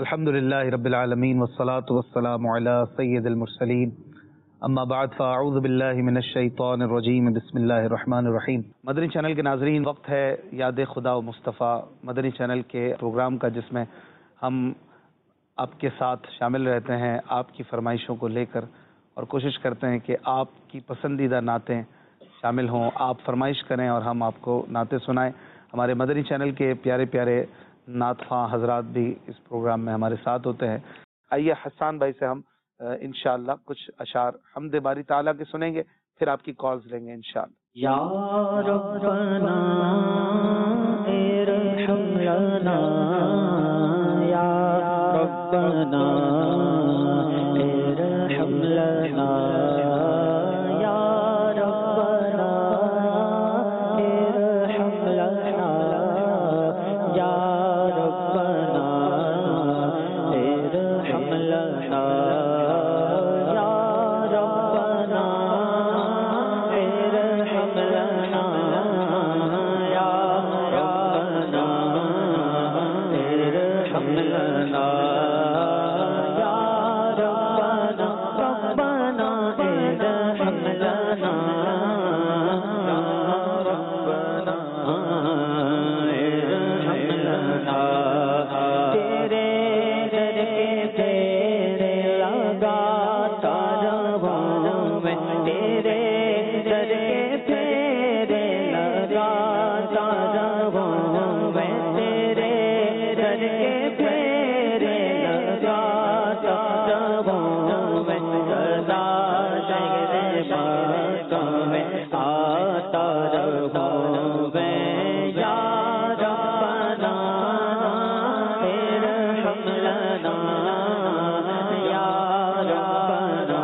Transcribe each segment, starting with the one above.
الحمد للہ رب العالمین والصلاة والسلام علی سید المرسلین اما بعد فاعوذ باللہ من الشیطان الرجیم بسم اللہ الرحمن الرحیم۔ مدنی چینل کے ناظرین، وقت ہے یاد خدا و مصطفیٰ مدنی چینل کے پروگرام کا، جس میں ہم آپ کے ساتھ شامل رہتے ہیں آپ کی فرمائشوں کو لے کر، اور کوشش کرتے ہیں کہ آپ کی پسندیدہ نعتیں شامل ہوں، آپ فرمائش کریں اور ہم آپ کو نعتیں سنائیں۔ ہمارے مدنی چینل کے پیارے پیارے نعت خواں حضرات بھی اس پروگرام میں ہمارے ساتھ ہوتے ہیں۔ آئیے حسان بھائی سے ہم انشاءاللہ کچھ اشعار حمد باری تعالیٰ کے سنیں گے، پھر آپ کی کالز لیں گے انشاءاللہ۔ یا ربنا ارحم لنا، یا ربنا ارحم لنا، یا ربنا ارحم لنا، یا ربنا ارحم لنا، یا ربنا ارحم لنا، یا ربنا ارحم لنا، یا ربنا ربنا ارحم لنا، یا ربنا ارحم لنا۔ تیرے در کے تیرے لگاتا رہوں میں، تیرے در کے تیرے لگاتا رہوں میں، تیرے در کے تیرے لگاتا رہوں میں، سدا شہر مکہ میں آتا رہوں میں، یا ربنا ارحم لنا، یا ربنا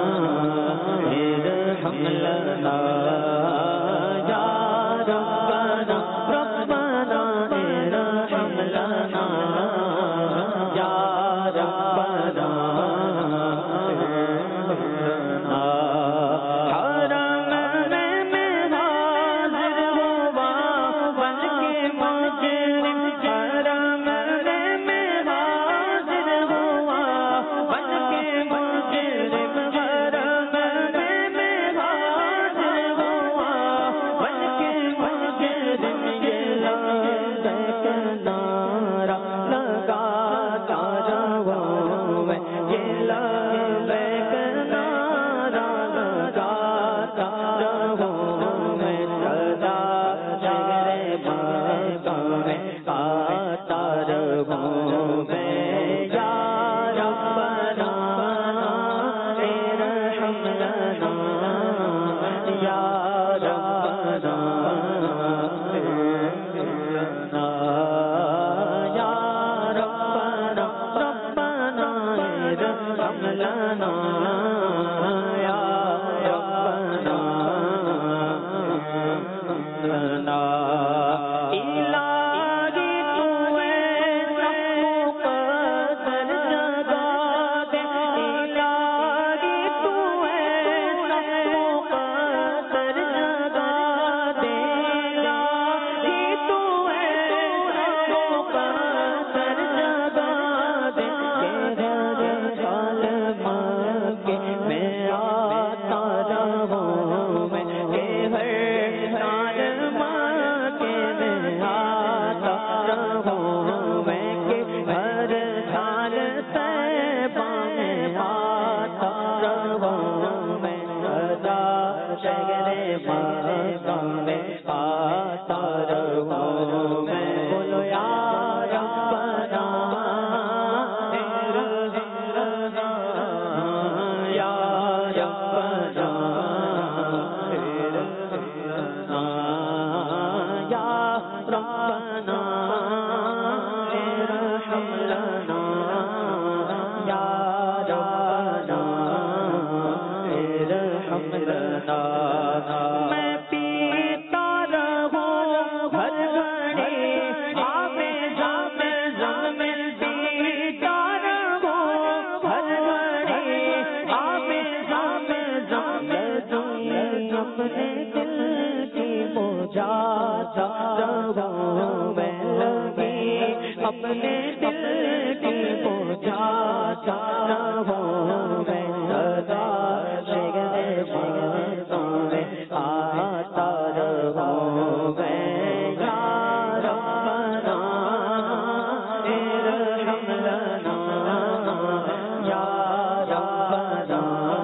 ارحم لنا، یا ربنا ربنا ارحم لنا، یا ربنا ارحم لنا۔ حرم میں حاضر ہوا بن کے مجرم، حرم میں حاضر ہوا بن کے مجرم، حرم میں حاضر ہوا بن کے مجرم، یہ لبیک نعرہ لگاتا رہوں میں، یہ لبیک نعرہ لگاتا رہوں میں، سدا شہر مکہ میں آتا رہوں میں، یا ربنا ارحم لنا، یا ربنا ارحم لنا، یا ربنا ربنا ارحم لنا، یا ربنا ارحم لنا۔ الہی تو ایسا مقدر جگہ دے، الہی تو ایسا مقدر جگہ دے، الہی تو ایسا مقدر جگہ دے، کہ ہر سال مکے میں آتا رہوں میں، کہ ہر سال مکے میں آتا رہوں میں، کہ ہر سال طیبہ میں آتا رہوں میں، سدا شہر مکہ میں آتا رہوں میں، بولو یا ربنا ارحم لنا، یا ربنا ارحم لنا، یا ربنا ارحم لنا، یا ربنا ارحم لنا۔ میں پیتا رہوں ہر گھڑی آب زم زم میں، پیتا رہوں ہر گھڑی آب زم زم میں، اپنے دل کی بجھاتا رہوں میں، لگی اپنے دل کی رہوں میں سدا شعر باتوں میں آتا رہوں میں یا ربنا ارحم لنا یا ربنا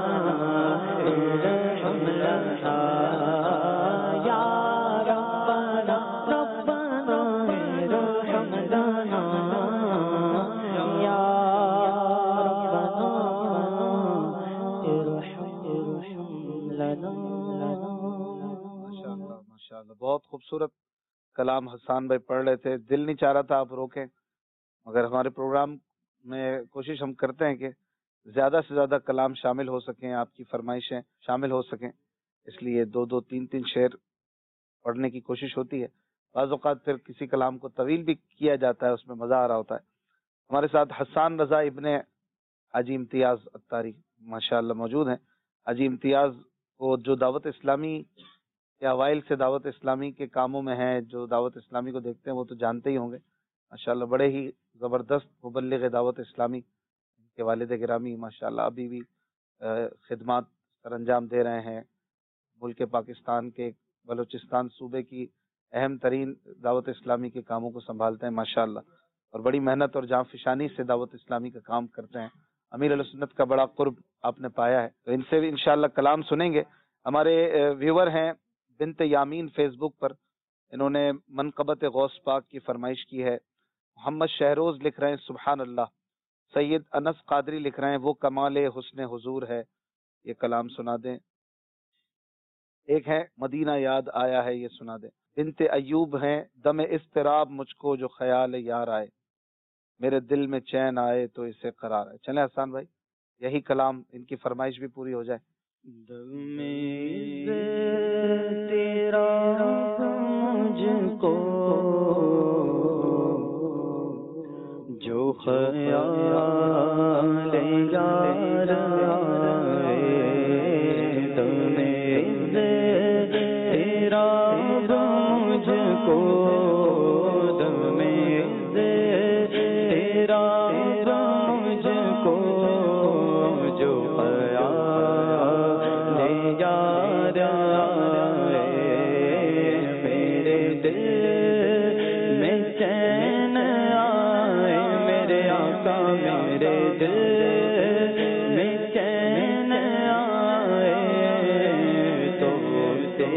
ارحم لنا یا ربنا ربنا ارحم لنا یا ماشاءاللہ بہت خوبصورت کلام حسان بھائی پڑھ رہے تھے. دل نہیں چاہ رہا تھا آپ روکیں، مگر ہمارے پروگرام میں کوشش ہم کرتے ہیں کہ زیادہ سے زیادہ کلام شامل ہو سکیں، آپ کی فرمائشیں شامل ہو سکیں، اس لیے دو دو تین تین شعر پڑھنے کی کوشش ہوتی ہے. بعض اوقات پھر کسی کلام کو طویل بھی کیا جاتا ہے، اس میں مزہ آ رہا ہوتا ہے. ہمارے ساتھ حسان رضا ابن حاجی امتیاز اتاری ماشاءاللہ موجود ہیں. حاجی امتیاز کو جو دعوت اسلامی کے اوائل سے دعوت اسلامی کے کاموں میں ہیں، جو دعوت اسلامی کو دیکھتے ہیں، وہ تو جانتے ہی ہوں گے. ماشاءاللہ بڑے ہی زبردست مبلغ دعوت اسلامی ان کے والد گرامی ماشاءاللہ ابھی بھی خدمات سر انجام دے رہے ہیں. ملک پاکستان کے بلوچستان صوبے کی اہم ترین دعوت اسلامی کے کاموں کو سنبھالتے ہیں ماشاءاللہ، اور بڑی محنت اور جاں فشانی سے دعوت اسلامی کا کام کرتے ہیں. امیر علیہ سنت کا بڑا قرب آپ نے پایا ہے، تو ان سے بھی انشاءاللہ کلام سنیں گے. ہمارے ویور ہیں بنت یامین فیس بک پر، انہوں نے منقبت غوث پاک کی فرمائش کی ہے. محمد شہروز لکھ رہے ہیں سبحان اللہ. سید انس قادری لکھ رہے ہیں وہ کمال حسن حضور ہے، یہ کلام سنا دیں. ایک ہے مدینہ یاد آیا ہے، یہ سنا دیں. بنت ایوب ہیں دم اضطراب مجھ کو جو خیال یار آئے، میرے دل میں چین آئے تو اسے قرار ہے. چلیں حسان بھائی یہی کلام ان کی فرمائش بھی پوری ہو جائے. دم اضطراب مجھ کو جو خیال یار آئے، دم اضطراب مجھ کو، دم اضطراب مجھ کو جو خیال یار آئے، میرے دل میں چین آئے، میرے آقا میرے دل میں چین آئے تو سے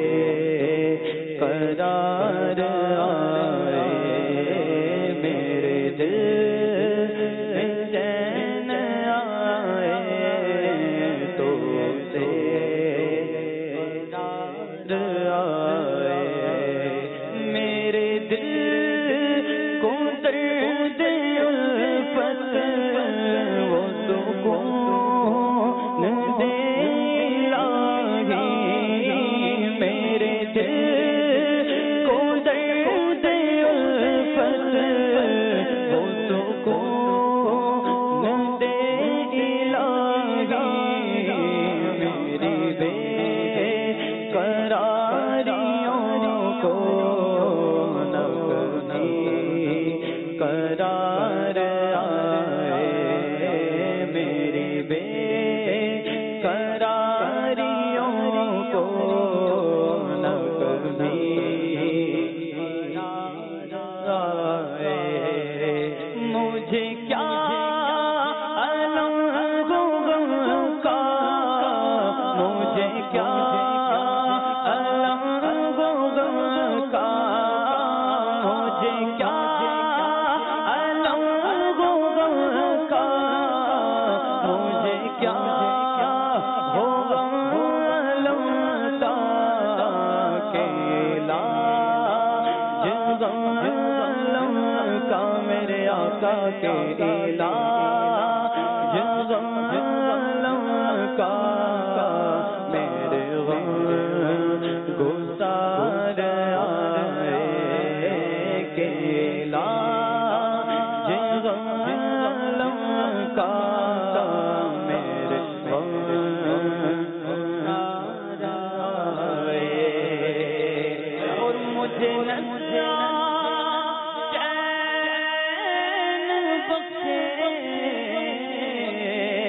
قرار آئے، میرے دل میں چین آئے تو سے قرار آئے، میرے دل کو درد الفت وہ سکون دے الہی، میرے دل کو درد الفت وہ سکون دے الہی، میری بے قراریوں کو نہ کبھی قرار آئے، میری بے قراریوں کو نہ کبھی قرار آئے، مجھے کیا علم غم کا، مجھے کیا علم غم کا، مجھے کیا علم غم کا، مجھے کیا غم علم کا، کہ علاج غم علم کا، میرے آقا کے علاج غم علم کا، میرے غم گسار آئے، کہ علاج غم علم کا، میرے غم گسار آئے، اور مجھے نہ چین بخشے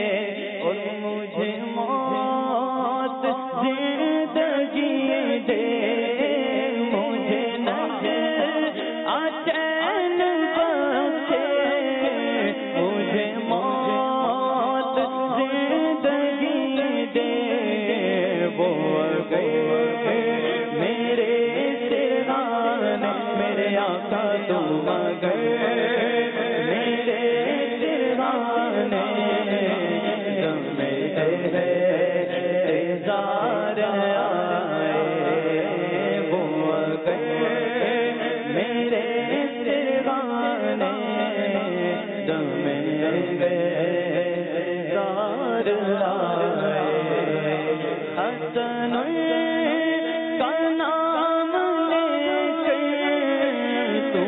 حسن کا نام لے کر تو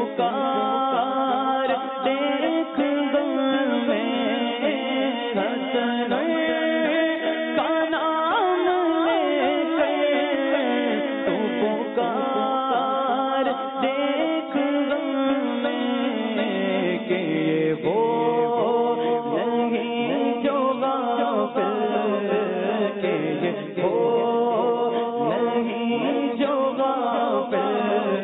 پکار دیکھ غم میں حسن کا نام لے کر تو پکار دیکھ غم میں کہ وہ نہیں جو غافل کہ وہ نہیں جو غافل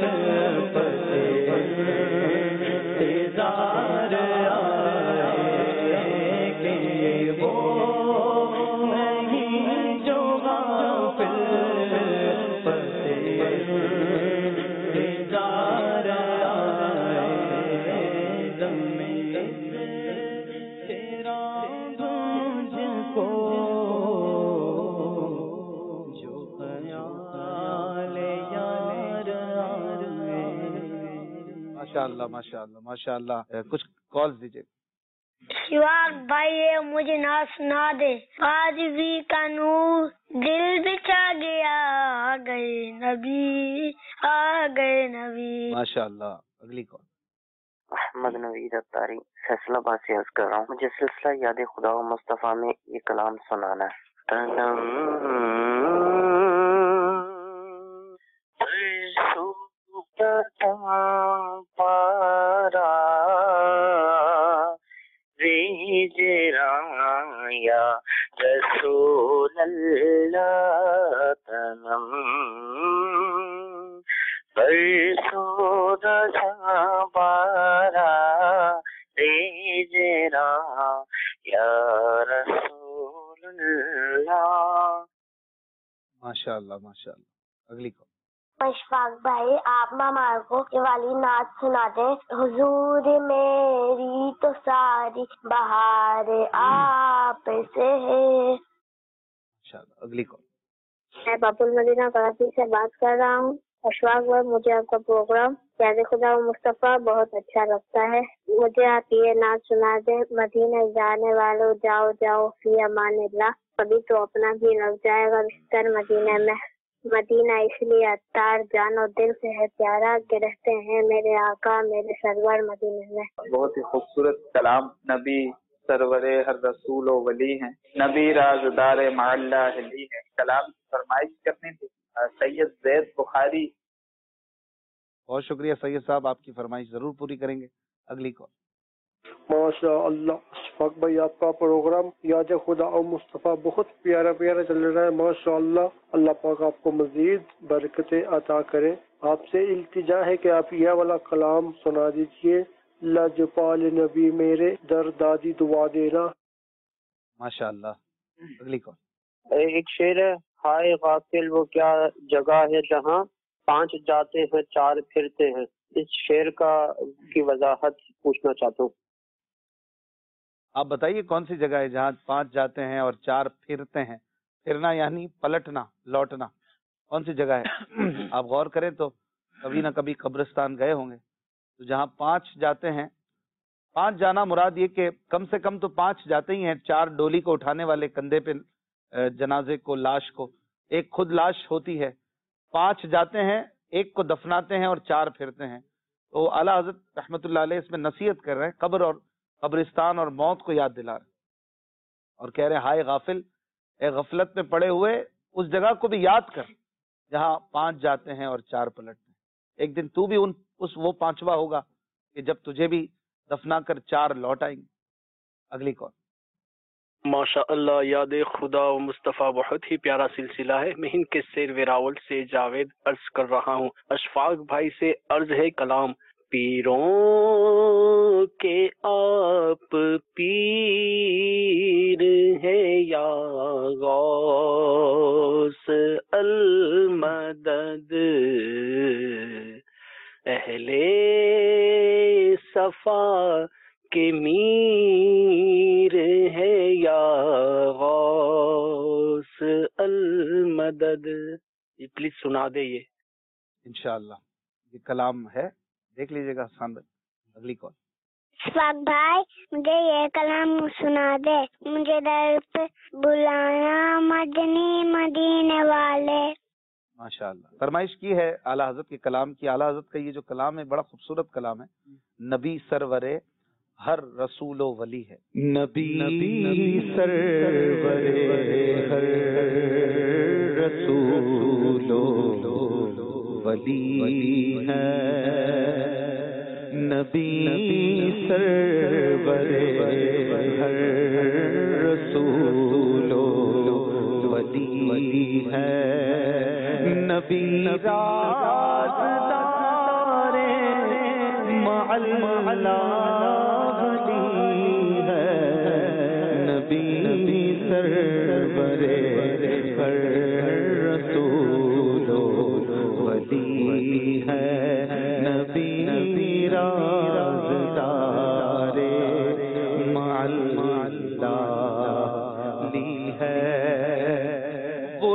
انتظار آئے کہ وہ نہیں جو غافل انتظار آئے دم میں تیرا تجھ کو جو خیال یار آئے. ماشاء اللہ ماشاء اللہ ماشاء اللہ. کچھ کالز دیجیے. شیوان بھائی مجھے نہ سنا دے آج بھی کا نور دل بچا گیا آ گئے نبی. ماشاء اللہ. اگلی کال. محمد نوید اتاری فیصلہ آباد سے عرض کر رہا ہوں. مجھے سلسلہ یاد خدا و مصطفیٰ میں یہ کلام سنانا ہے. تنم پارا ریجرا یا رسول اللہ تنم برسو رضا بارا ریجرا یا رسول اللہ. ماشاء اللہ ماشاء اللہ. اگلی کال. اشفاق بھائی آپ ہمارے کو یہ والی نعت سنا دے. حضور میری تو ساری بہار آپ سے ہے. ماشاء اللہ. اگلی کال. میں باب المدینہ کراچی سے بات کر رہا ہوں. اشفاق بھائی مجھے آپ کا پروگرام یاد خدا و مصطفیٰ بہت اچھا لگتا ہے. مجھے آپ یہ نعت سنا دیں. مدینہ جانے والوں جاؤ جاؤ فی امان اللہ. کبھی تو اپنا بھی لگ جائے گا بستر مدینہ میں. مدینہ اس لیے عطار جان و دل سے ہے پیارا کہ رہتے ہیں میرے آقا میرے سرور مدینہ میں. بہت ہی خوبصورت کلام. نبی سرور ہر رسول و ولی ہیں. نبی رازدار مع اللہ علی ہیں. کلام کی فرمائش کرنی تھی سید زید بخاری. بہت شکریہ سید صاحب. آپ کی فرمائش ضرور پوری کریں گے. اگلی کال. ماشاء اللہ اشفاق بھائی آپ کا پروگرام یاد خدا اور مصطفیٰ بہت پیارا پیارا چل رہا ہے. ماشاء اللہ. اللہ پاک آپ کو مزید برکتیں عطا کرے. آپ سے التجا ہے کہ آپ یہ والا کلام سنا دیجئے. لجپال نبی میرے در دادی دعا دینا. ماشاء اللہ. اگلی کال. ایک شعر ہے ہائے غافل وہ کیا جگہ ہے جہاں 5 جاتے ہیں 4 پھرتے ہیں. اس شعر کی وضاحت پوچھنا چاہتا ہوں. آپ بتائیے کون سی جگہ ہے جہاں 5 جاتے ہیں اور 4 پھرتے ہیں. پھرنا یعنی پلٹنا لوٹنا. کون سی جگہ ہے؟ آپ غور کریں تو کبھی نہ کبھی قبرستان گئے ہوں گے. تو جہاں 5 جاتے ہیں 5 جانا مراد یہ کہ کم سے کم تو 5 جاتے ہی ہیں. 4 ڈولی کو اٹھانے والے کندھے پہ جنازے کو لاش کو. ایک خود لاش ہوتی ہے. 5 جاتے ہیں ایک کو دفناتے ہیں اور 4 پھرتے ہیں. تو اعلیٰ حضرت رحمۃ اللہ علیہ اس میں نصیحت کر رہے ہیں. قبر اور قبرستان اور موت کو یاد دلا رہے ہیں اور کہہ رہے ہیں ہائے غافل اے غفلت میں پڑے ہوئے اس جگہ کو بھی یاد کر جہاں 5 جاتے ہیں اور 4 پلٹتے ہیں. ایک دن تو بھی وہ 5واں ہوگا کہ جب تجھے بھی دفنا کر 4 لوٹ آئیں گے. اگلی کال. ماشاء اللہ یاد خدا و مصطفیٰ بہت ہی پیارا سلسلہ ہے. میں ہند کے سیر ویراول سے جاوید عرض کر رہا ہوں. اشفاق بھائی سے عرض ہے کلام. پیروں کے آپ پیر ہے یا غوث المدد. اہل صفا کے میر ہے یا غوث المدد. یہ پلیز سنا دے. یہ انشاءاللہ یہ کلام ہے. دیکھ لیجیے گا حسان بھائی. اگلی کال. अशफाक भाई मुझे ये कलाम सुना दे। मुझे दर पे बुलाया मदनी मदीने वाले। माशाअल्लाह, फरमाइश की है आला हजरत के कलाम की। आला हजरत का ये जो कलाम है बड़ा खूबसूरत कलाम है। नबी सरवरे हर रसूलो वली है। नबी सरवरे हर रसूलो वली है। नबी सरवरे हर रसूलो वली है। नबी राज़दारे मअल्ला वली है। नबी सरवरे हर रसूलो वली है। नबी राज़दारे मअल्ला वली है। वो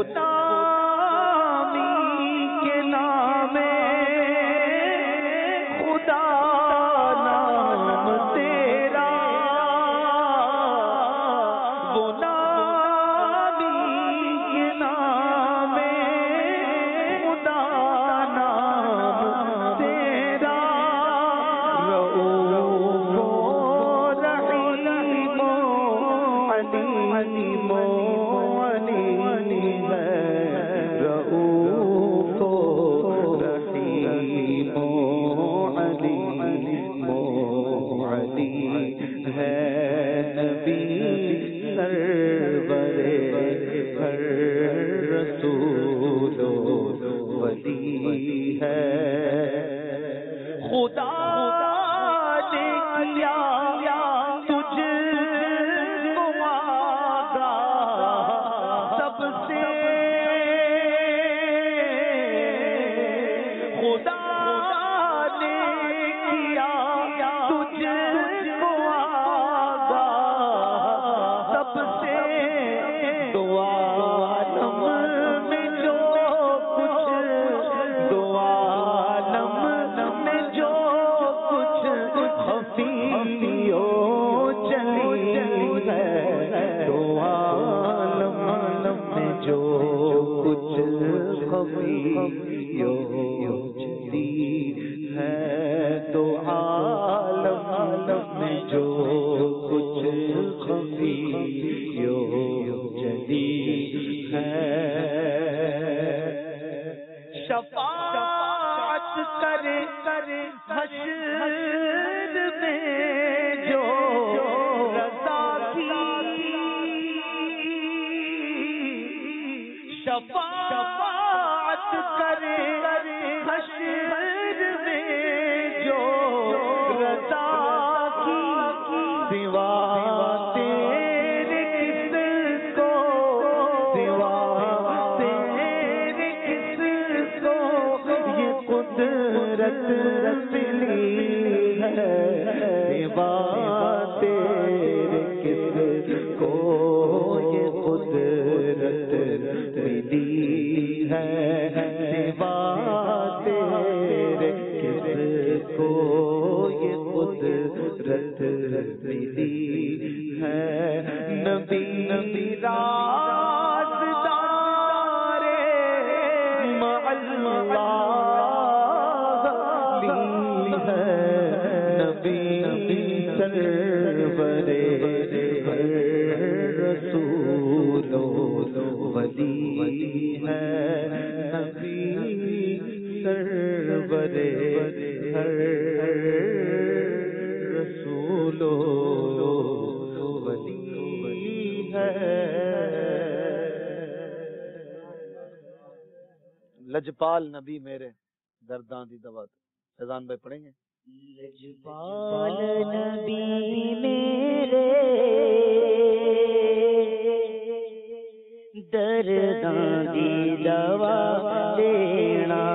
لجپال نبی میرے درداں دی دوا فیضان بھائی پڑھیں گے. لجپال نبی میرے درداں دی دوا دینا.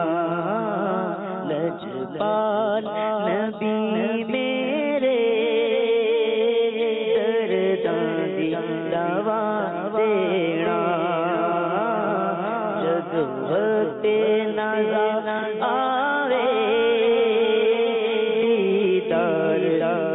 لجپال نبی میرے درداں دی دوا دینا. وقت نظر آوے دیدار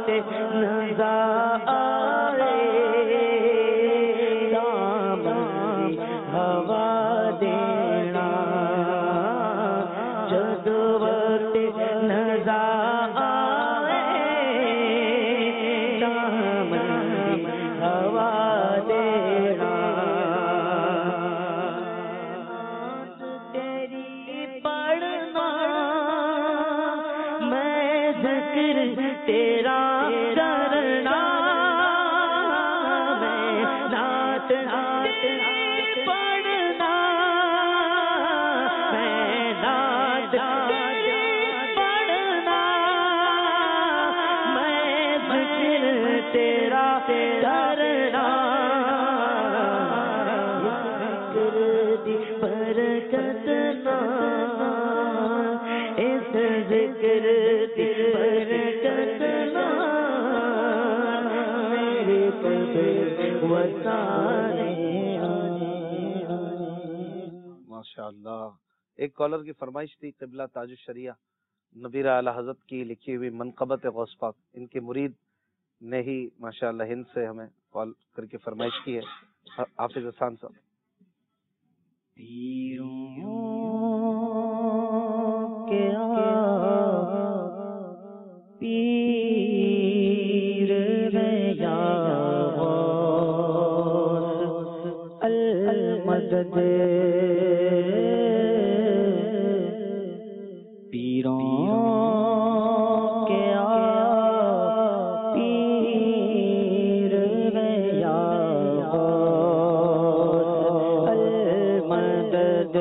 ماشاءاللہ. ایک کالر کی فرمائش تھی قبلہ تاج الشریعہ نبیر اعلی حضرت کی لکھی ہوئی منقبت غوث پاک، ان کے مرید نے ہی ماشاءاللہ ہند سے ہمیں کال کر کے فرمائش کی ہے. حافظ حسان صاحب. پیر یا المدد پیروں کے پیر یا المدد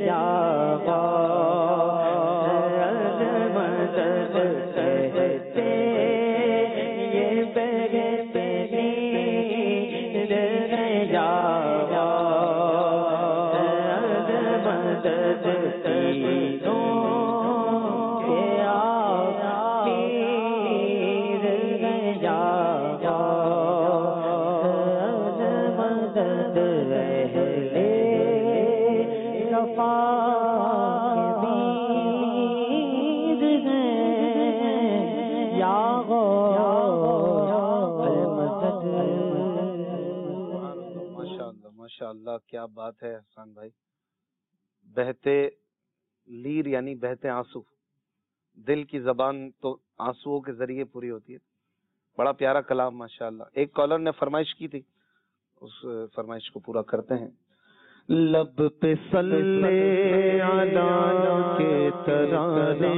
ماشاءاللہ کیا بات ہے حسان بھائی. بہتے لیر یعنی بہتے آنسو، دل کی زبان تو آنسوؤں کے ذریعے پوری ہوتی ہے. بڑا پیارا کلام ماشاءاللہ. ایک کالر نے فرمائش کی تھی، اس فرمائش کو پورا کرتے ہیں. لب پہ صلی علی کے ترانے،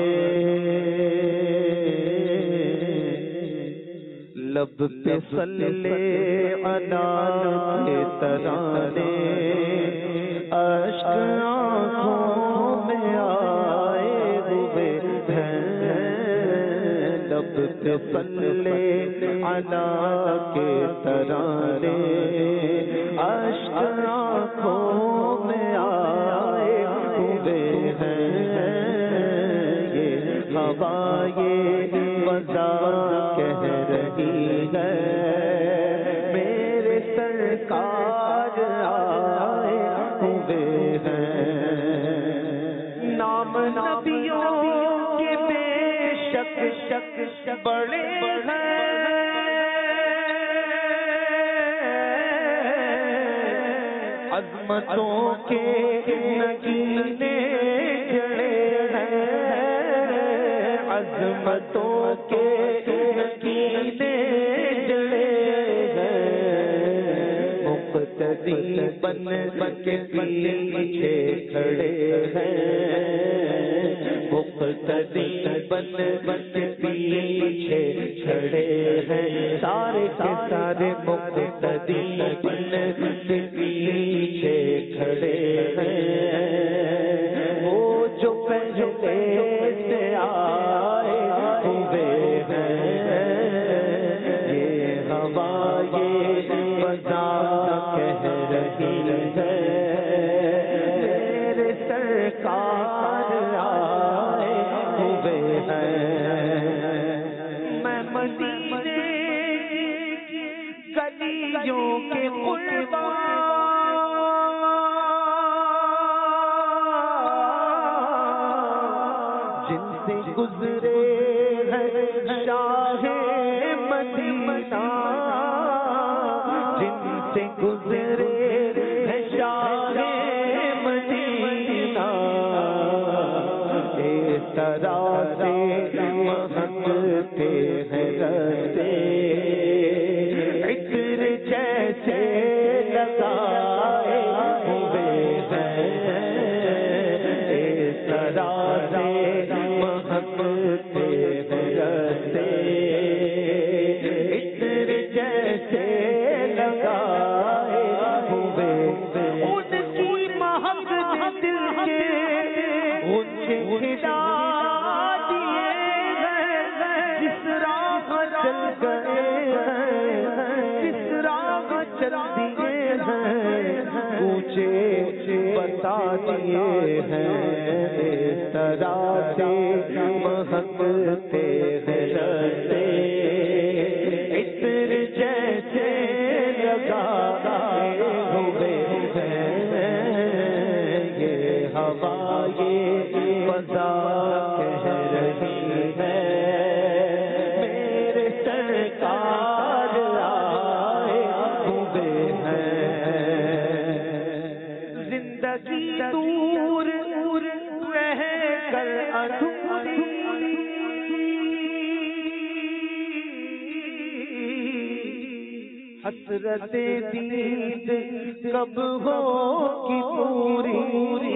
لب پہ صلی علی کے ترانے، اشک آنکھوں میں آئے ہوئے ہیں. لب پہ صلی علی کے ترانے، اشک آنکھوں میں آئے ہوئے ہیں. یہ ہوا یہ فضا کہہ رہی ہے، میرے سرکار آئے ہوئے ہیں. نام نبیوں کے بے شک بڑے ہیں، عظمتوں کے نگینے جڑے ہیں، عظمتوں کے نگینے جڑے ہیں. مقتدی بن کے پیچھے کھڑے ہیں، مقتدی بن کے پیچھے کھڑے ہیں. سارے کے سارے مقتدی بن کے پیچھے کھڑے ہیں. وہ جو پہلے سے آئے ہوئے ہیں. یہ ہوا یہ فضا کہہ رہی ہے، میرے سرکار آئے ہوئے ہیں. میں مدینے گلیوں کے قربان، جن سے گزرے ہیں شاہ مدینہ، جن سے گزرے ہیں شاہ مدینہ. اس طرح سے مہکتے ہیں رستے، عطر جیسے لگائے ہوئے ہیں. اس طرح سے مہکتے ہیں رستے، عطر جیسے لگائے ہوئے. ان کی مہک دل کے غنچے کھلا دیے ہیں. جس راہ چل گئے ہیں، جس راہ چل دیے ہیں، اونچے بتا دیے ہیں. اس طرح سے مہکتے ہیں رستے، عطر جیسے لگائے ہوئے ہیں. یہ ہوا یہ فضا کہہ رہی ہے، میرے سرکار آئے ہوئے ہیں. زندگی دور رہ کر ادھوری، حسرت دید کب ہوگی پوری،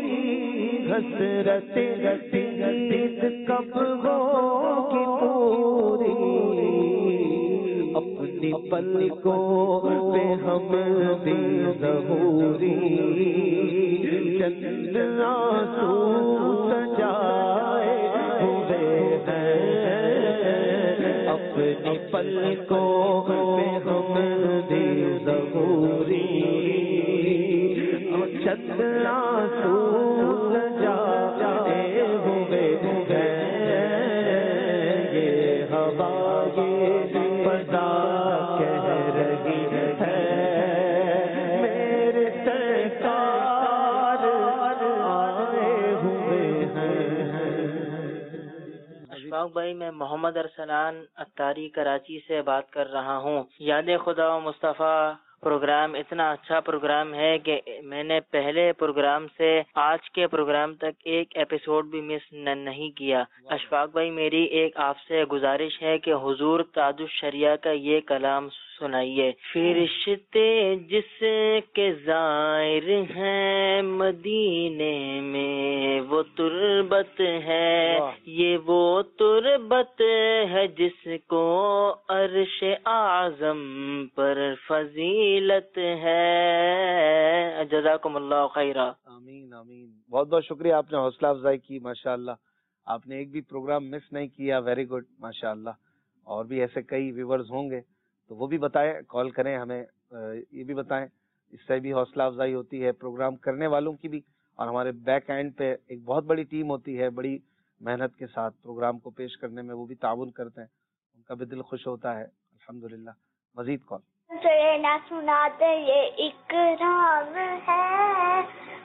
حسرت دید کب ہوگی پوری. اپنی پلکوں پہ ہم بھی ظہوری، جنت پلکوں پہ ہمدردی ظہوری چند آنسو سجائے ہوئے ہیں یہ ہوا یہ فضا کہہ رہی ہے میرے سرکار آئے ہوئے ہیں۔ اشفاق بھائی، میں محمد ارسلان اتاری کراچی سے بات کر رہا ہوں۔ یاد خدا و مصطفیٰ پروگرام اتنا اچھا پروگرام ہے کہ میں نے پہلے پروگرام سے آج کے پروگرام تک ایک ایپیسوڈ بھی مس نہیں کیا۔ اشفاق بھائی، میری ایک آپ سے گزارش ہے کہ حضور تاج الشریعہ کا یہ کلام سنائیے۔ فرشتے جس کے زائر ہیں مدینے میں وہ تربت ہے، یہ وہ تربت ہے جس کو عرش اعظم پر فضیلت ہے۔ جزاکم اللہ خیرہ۔ آمین آمین، بہت بہت شکریہ، آپ نے حوصلہ افزائی کی، ماشاءاللہ آپ نے ایک بھی پروگرام مس نہیں کیا، ویری گڈ ماشاءاللہ۔ اور بھی ایسے کئی ویورز ہوں گے تو وہ بھی بتائیں، کال کریں ہمیں، یہ بھی بتائیں، اس سے بھی حوصلہ افزائی ہوتی ہے پروگرام کرنے والوں کی بھی، اور ہمارے بیک اینڈ پہ ایک بہت بڑی ٹیم ہوتی ہے، بڑی محنت کے ساتھ پروگرام کو پیش کرنے میں وہ بھی تعاون کرتے ہیں، ان کا بھی دل خوش ہوتا ہے الحمدللہ۔ مزید کال نہ سناتے یہ اکرام ہے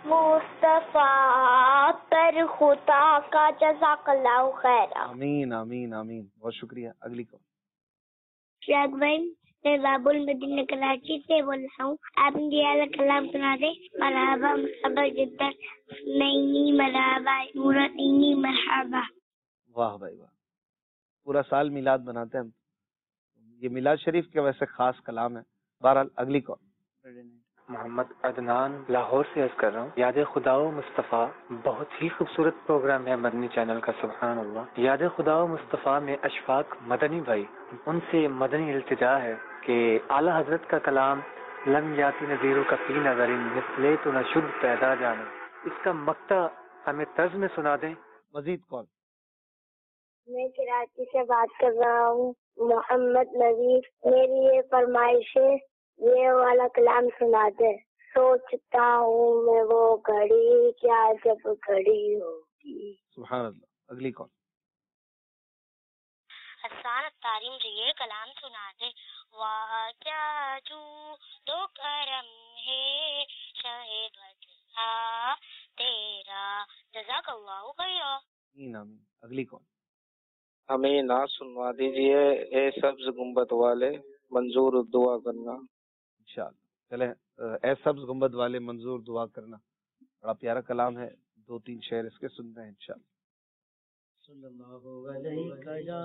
مصطفیٰ پر خدا کا، جزاک اللہ خیر۔ آمین آمین آمین، بہت شکریہ۔ اگلی کال۔ شاگ بھائی، میں باب المدینہ کراچی سے بول رہا ہوں، آپ مجھے یہ کلام سنا دیں۔ مرحبا مصطفیٰ جدہ نئی مرحبا نورانی مرحبا۔ واہ بھائی واہ، پورا سال میلاد بناتے ہیں ہم، یہ میلاد شریف کے ویسے خاص کلام ہے۔ بہرحال اگلی کال۔ محمد عدنان لاہور سے عرض کر رہا ہوں، یاد خدا و مصطفیٰ بہت ہی خوبصورت پروگرام ہے مدنی چینل کا، سبحان اللہ۔ یاد خدا و مصطفیٰ میں اشفاق مدنی بھائی، ان سے مدنی التجا ہے کہ اعلیٰ حضرت کا کلام لم یاتی نذیروں کا فی نظر مثلے تو نہ شد پیدا جانا، اس کا مقطع ہمیں طرز میں سنا دیں۔ مزید کال۔ میں کراچی سے بات کر رہا ہوں، محمد نذیر، میری یہ فرمائش ہے یہ والا کلام سنا دے۔ سوچتا ہوں میں وہ گھڑی کیا جب گھڑی ہوگی۔ سبحان اللہ۔ اگلی کال۔ حسان اتاری، مجھے یہ کلام سنا دے۔ واہ کیا جو دو کرم ہے شاہد وجہ تیرا، جزاک اللہ خیر۔ آمین آمین۔ اگلی کال۔ ہمیں نعت سنوا دیجئے، اے سبز گنبد والے منظور دعا کرنا۔ انشاءاللہ چلیں، اے سبز گنبد والے منظور دعا کرنا، بڑا پیارا کلام ہے، دو تین شعر اس کے سنتے ہیں انشاءاللہ۔ صلی اللہ علیہ یا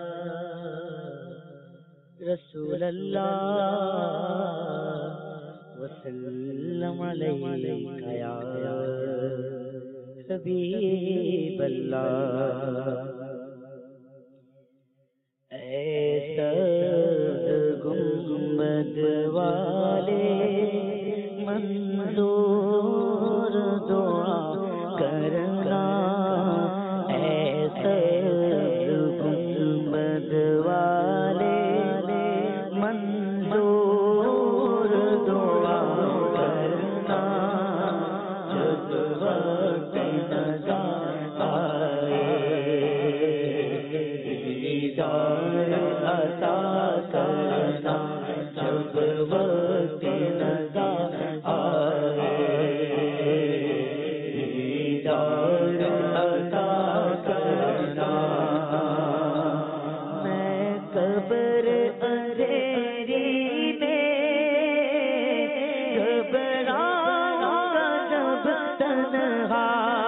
رسول اللہ وسلم علیہ یا حبیب اللہ۔ ایسا گنبد والے منظور دعا کرنا، ایسا گنبد والے منظور دعا کرنا، جب وقت نظر آئے دیدار عطا کرنا، جب وقت نظر آئے دیدار عطا کرنا۔ میں قبر اندھیری میں گھبراؤں گا جب تنہا،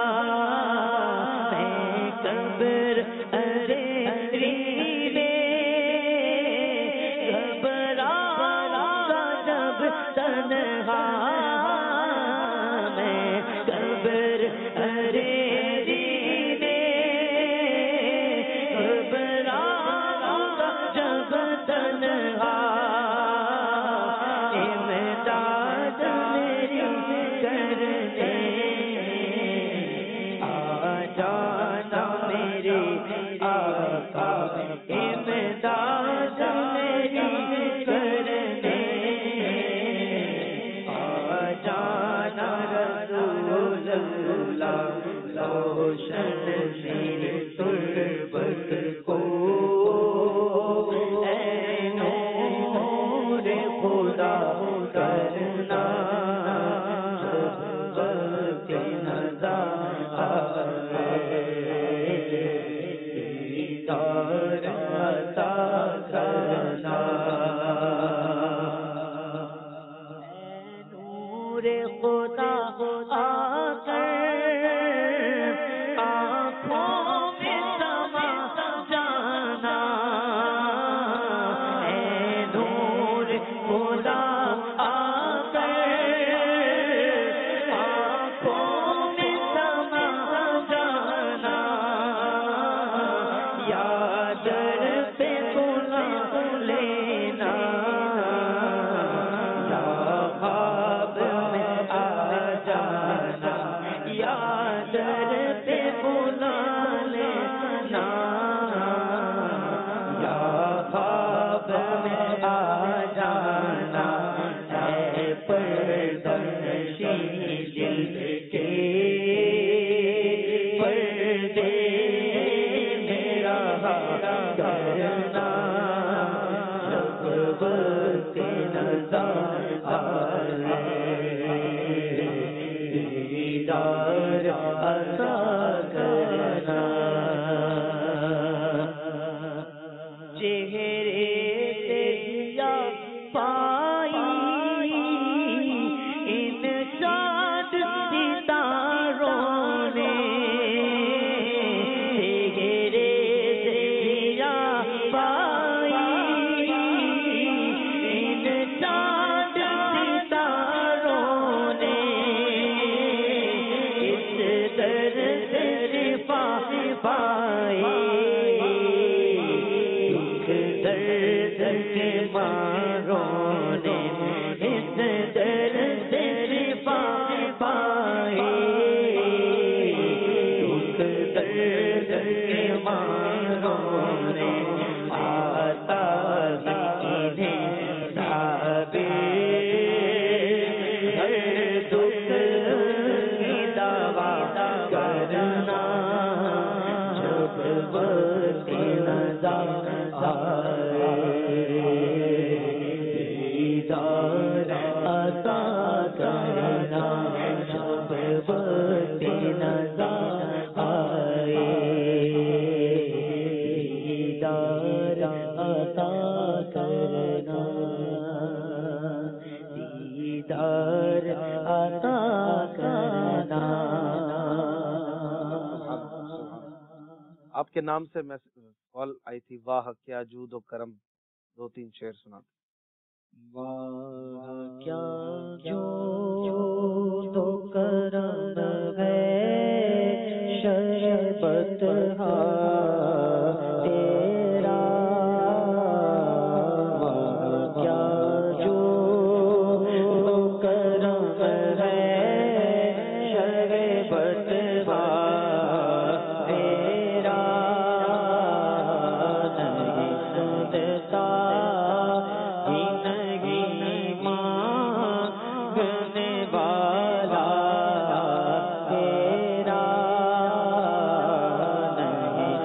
میں قبر اندھیری میں گھبراؤں گا جب تنہا، میں قبر اندھیری میں گھبراؤں گا جب تنہا، امداد میری کرنے آ جانا میرے آقا، امداد اللہ روشن میری تربت کو اے نور خدا کرنا جب نظر آئے دیدار عطا کرنا اے نور خدا آ کر آنکھوں میں سما جانا اے نور خدا آ کر آنکھوں میں سما جانا یا در پہ بلا لینا یا خواب میں آ جانا یا در پہ بلا لینا یا خواب میں آ جانا اے پردنشی دل کے پردے میرا کرنا جب وقت نظر آئے دیدار عطا کرنا چہرے سے دیا پائی ان شاد ستاروں نے چہرے سے دیا پائی ان شاد ستاروں نے اس درد شفا پائی دکھ درد کے ماروں نے اس درد شفا پائی دکھ درد کے ماروں نے آتا انہیں تعبیر ہر دکھ کی دوا کرنا جب وقت نظر آئے دیدار عطا کرنا جب وقت نظر آئے دیدار عطا کرنا دیدار عطا کرنا آپ کے نام سے میں کال آئی تھی، واہ کیا جود و کرم، دو تین شعر سنا دیں۔ واہ کیا جود و کرم ہے شربت تیرا، واہ کیا جود و کرم ہے شربت تیرا، نہیں سنتا والا تیرا، نہیں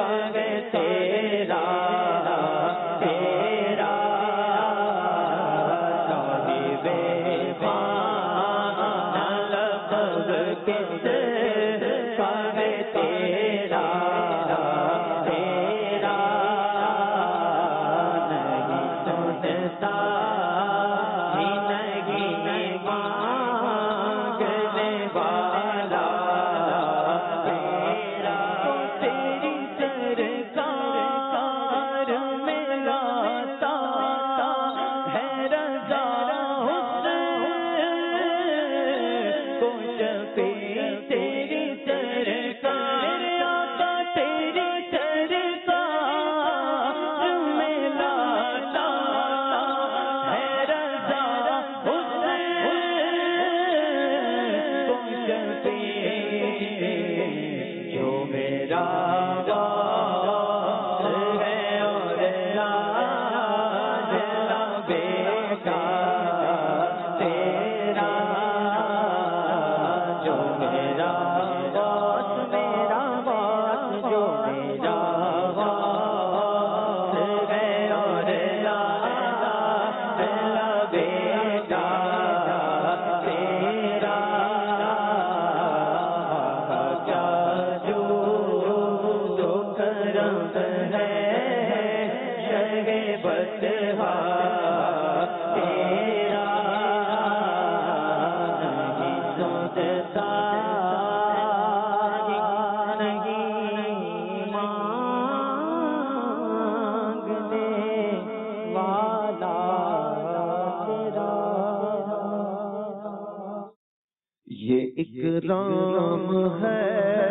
اکرام ہے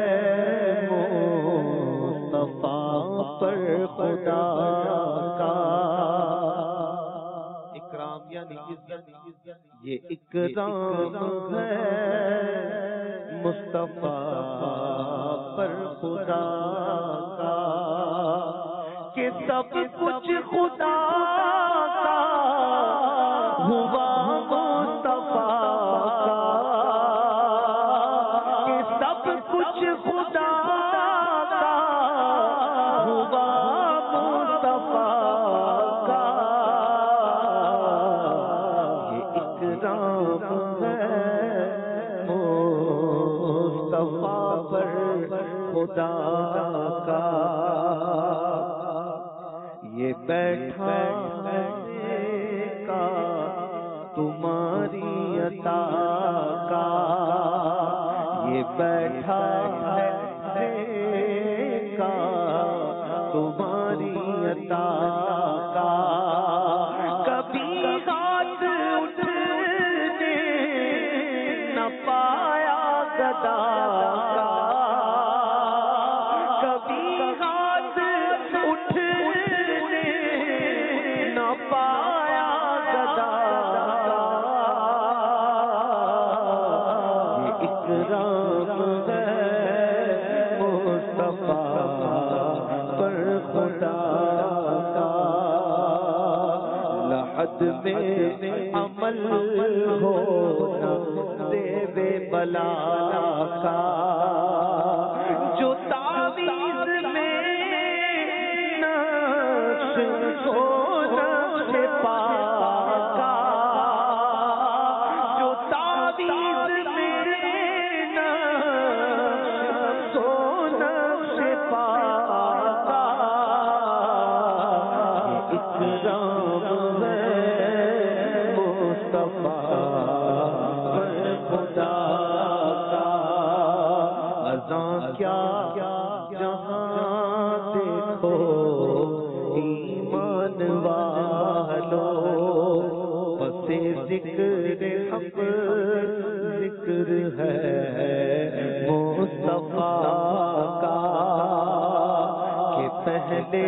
مصطفیٰ پر خدا کا، اکرام یعنی عزت، یہ اکرام ہے مصطفیٰ پر خدا کا کہ سب کچھ خدا کا ہوا مصطفیٰ کا، کہ سب کچھ خدا کا ہوا مصطفیٰ کا، یہ اکرام ہے مصطفیٰ پر خدا کا، یہ بیٹھا کا تمہاری عطا کا، یہ بیٹھا کا تمہاری عطا کا، کبھی ہاتھ اٹھنے نہ پایا گدا کا، کبھی ہاتھ اٹھنے نہ پایا گدا کا، یہ اکرام ہے مصطفیٰ پر خدا کا، لحد میں عمل ہو دیوے بلا کا، جو تعویذ میں نقش ہو نقش پاکا، جو تعویذ میں نقش ہو نقش پاکا، یہ اکرام ہے مصطفیٰ پر خدا کا، اذاں کیا جہاں دیکھو ایمان والو، بس ذکر حق ذکر ہے مصطفیٰ کا، کہ پہلے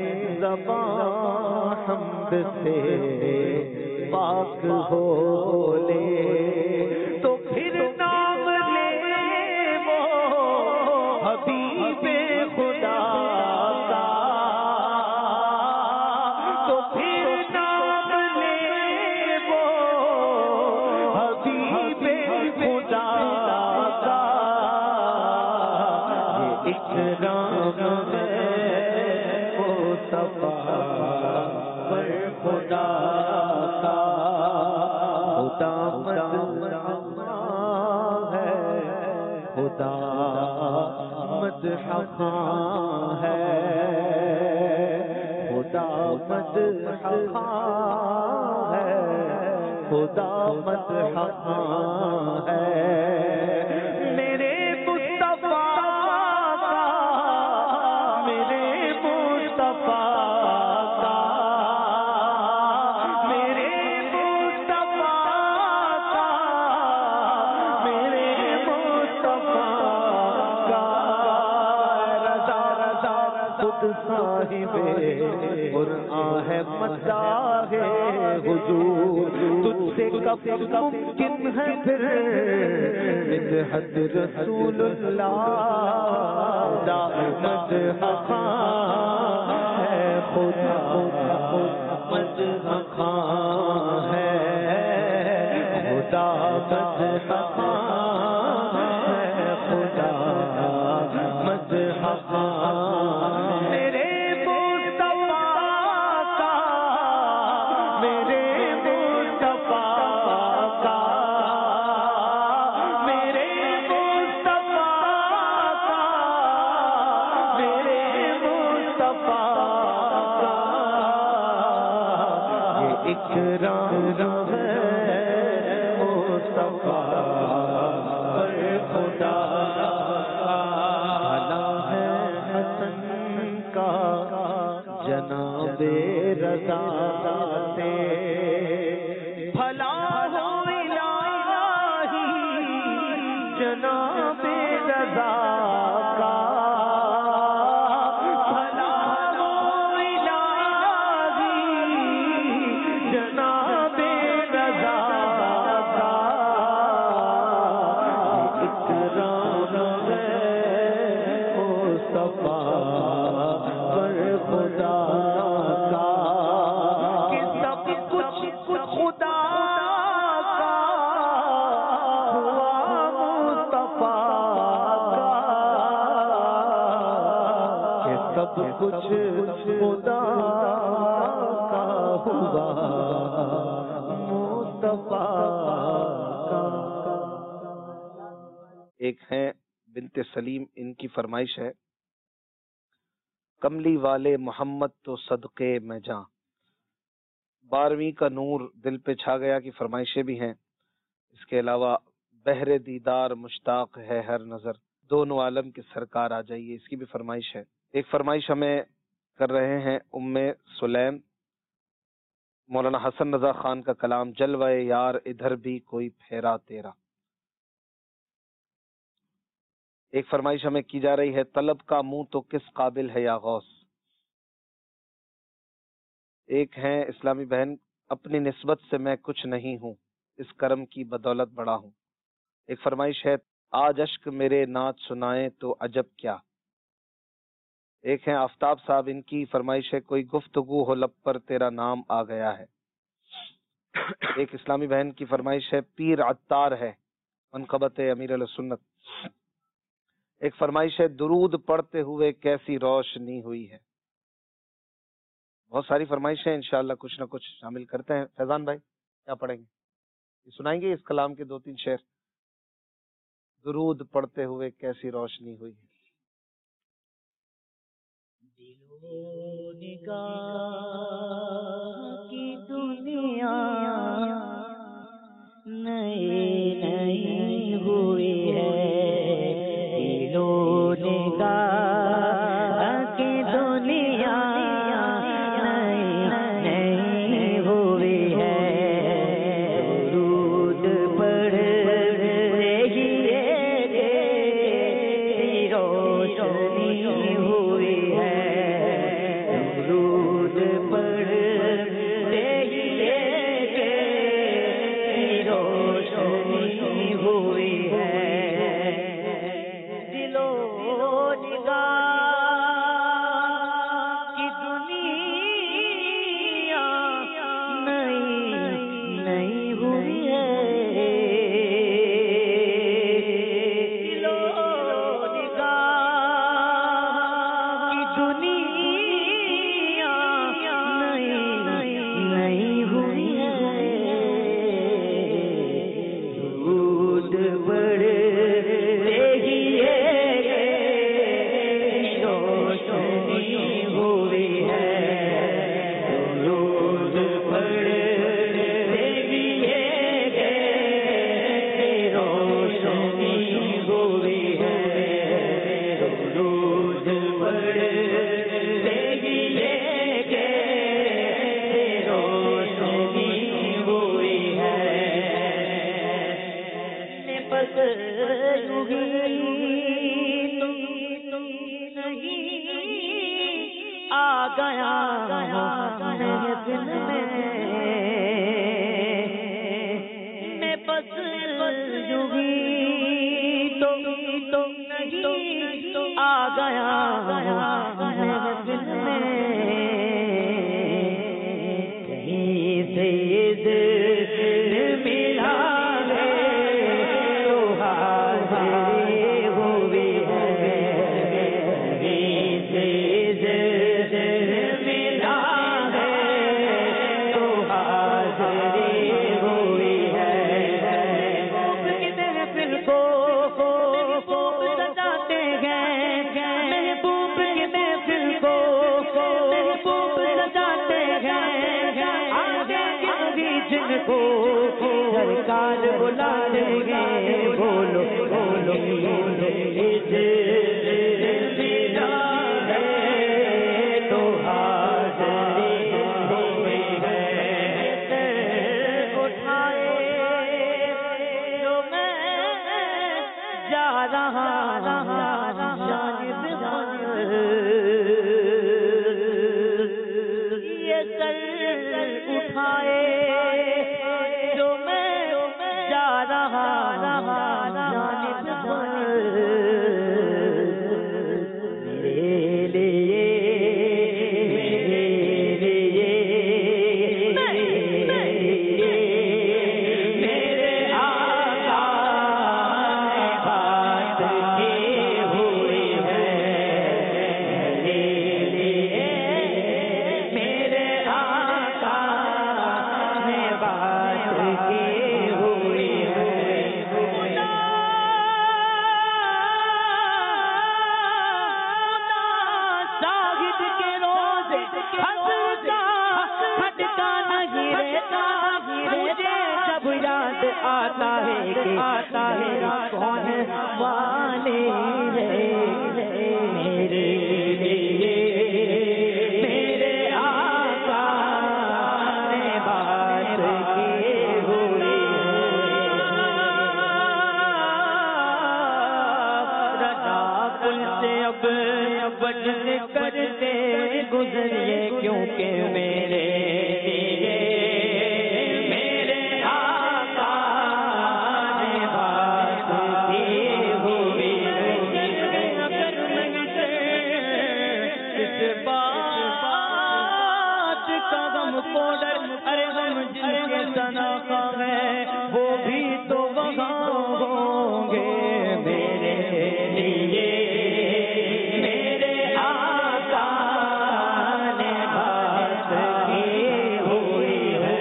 زبان حمد سے پاک ہو لے تو پھر نام لے وہ حبیب خدا کا، تو پھر نام لے وہ حبیب خدا کا، یہ اکرام ہے خدا کا خدا ہے خدا مدحہ ہے خدا مدحہ ہے خدا مدحہ ہے میرے مصطفیٰ کا میرے مصطفیٰ کا میرے مصطفیٰ کا میرے مصطفیٰ کا رضا رضا خود صاحب قرآن ہے مداح حضور تجھ سے کب ممکن ہے پھر مدحت رسول اللہ مدحہ ہے خدا مدحہ ہے خدا مدحہ ہے خدا مدحہ میرے مصطفیٰ کا میرے مصطفیٰ کا میرے مصطفیٰ کا میرے مصطفیٰ کا یہ اکرام ہے مصطفیٰ پر خدا بھلا ہے حسن کا جناب رضا سے بھلا ہو الہی جناب رضا کا بھلا ہو الہی جناب رضا کا اکرام ہے مصطفیٰ پر خدا کا کہ سب کچھ خدا کا ہوا مصطفیٰ کا کہ سب کچھ خدا کا ہوا مصطفیٰ کا ایک ہیں بنت سلیم، ان کی فرمائش ہے کملی والے محمد تو صدقے میں جاں، 12ویں کا نور دل پہ چھا گیا کی فرمائشیں بھی ہیں۔ اس کے علاوہ بہر دیدار مشتاق ہے ہر نظر، دونوں عالم کے سرکار آ جائیے، اس کی بھی فرمائش ہے۔ ایک فرمائش ہمیں کر رہے ہیں ام سلیم، مولانا حسن رضا خان کا کلام جلوہ یار ادھر بھی کوئی پھیرا تیرا۔ ایک فرمائش ہمیں کی جا رہی ہے طلب کا منہ تو کس قابل ہے یا غوث۔ ایک ہیں اسلامی بہن، اپنی نسبت سے میں کچھ نہیں ہوں، اس کرم کی بدولت بڑا ہوں۔ ایک فرمائش ہے آج اشک میرے نعت سنائیں تو عجب کیا۔ ایک ہیں آفتاب صاحب، ان کی فرمائش ہے کوئی گفتگو ہو لب پر تیرا نام آ گیا ہے۔ ایک اسلامی بہن کی فرمائش ہے پیر عطار ہے، منقبت امیر علیہ سنت۔ ایک فرمائش ہے درود پڑھتے ہوئے کیسی روشنی ہوئی ہے۔ بہت ساری فرمائشیں انشاءاللہ کچھ نہ کچھ شامل کرتے ہیں۔ فیضان بھائی کیا پڑھیں گے؟ یہ سنائیں گے اس کلام کے 2-3 شعر؟ درود پڑھتے ہوئے کیسی روشنی ہوئی ہے۔ دل و نگاہ کی دنیا نئی نئی ہوئی ہے، دل و نگاہ کی دنیا نئی نئی ہوئی ہے، درود پڑھ رہی ہے روشنی ہوئی ہے، درود پڑھ میں بس یوں ہی تو نہیں آ گیا میرے دل میں کہیں سے یہ دل ملا ہے تو حاضری ہوئی ہے کہیں سے یہ دل ملا ہے تو حاضری ہوئی ہے محبوب کی محفل کو سجاتے ہیں محبوب کی محفل کو محبوب سجاتے ہیں آگے بھی جن کو سرکار بلا لیں گے بولو بولو ملا ہے تو حاضری ہوئی ہے اٹھائے جو میں جا رہا یہ سر اٹھائے جو میں جا رہا جانب میرے لیے میرے آقا نے بات کی ہوئی ہے میرے آقا نے بات کی ہوئی ہے شاہد کے روزے حسن کا کھٹکا نہیں رہتا مجھے جب یاد آتا ہے کہ کون والے میرے لیے میرے آقا نے بات کی ہوئی رضا پل سے اب بجن کرتے گزریے کیونکہ میرے لیے میرے آقا نے بات کی ہوئی اگر میں اس بات کا غم پوڈر ارے غم جن کے سناخا ہے وہ بھی تو وہاں ہوں گے میرے لیے میرے آقا نے بات کی ہوئی ہے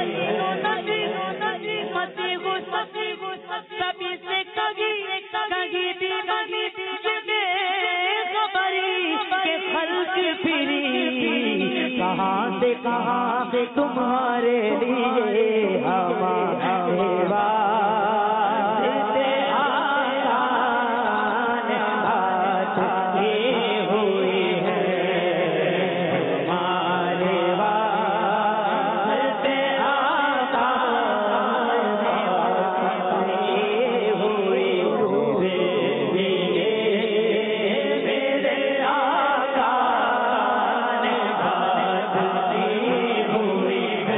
سبھی سے کہیں بھی بنی خبری کے خلق پھری کہاں سے تمہارے لیے ہمارے واسطے آقا نے بات کی ہوئی ہے ہمارے واسطے آقا نے بات کی ہوئی میرے آقا نے بات کی ہوئی ہے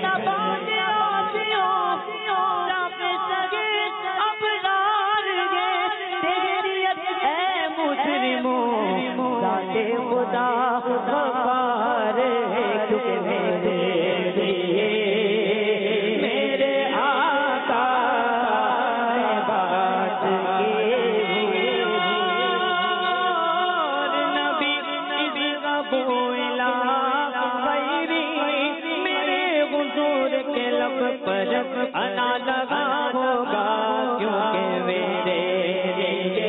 خدا غفار ہے کیونکہ میرے لیے میرے آقا نے بات کی نبی غیری میرے حضور کے لب پر انا لگا ہوگا کیونکہ میرے لیے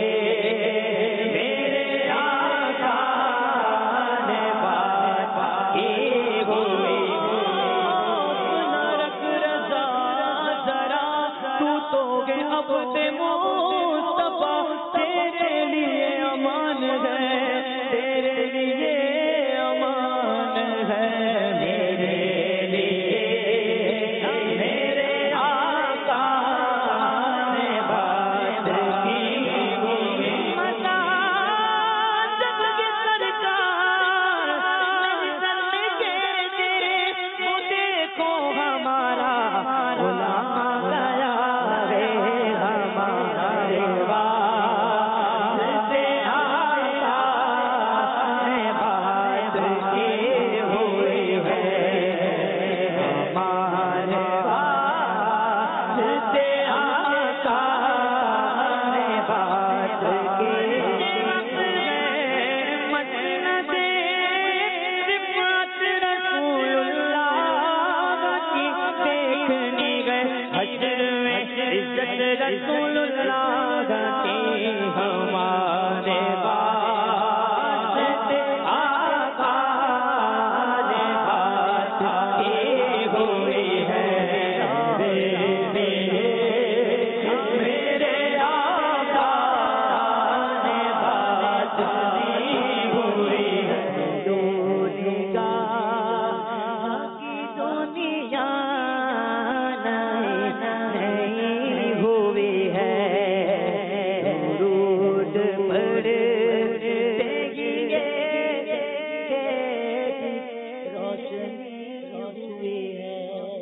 اپنے مصطفیٰ تیرے لیے امان ہے تیرے لیے امان ہے میرے لیے میرے آقا رسول اللہ کی ہمارے واسطے آقا نے بات کی ہوئی ہے میرے آقا نے بات کی ہوئی ہے دنیا کی دنیا نہیں ہوئی ہے درود پڑھتے گئے روشنی ہوئی ہے.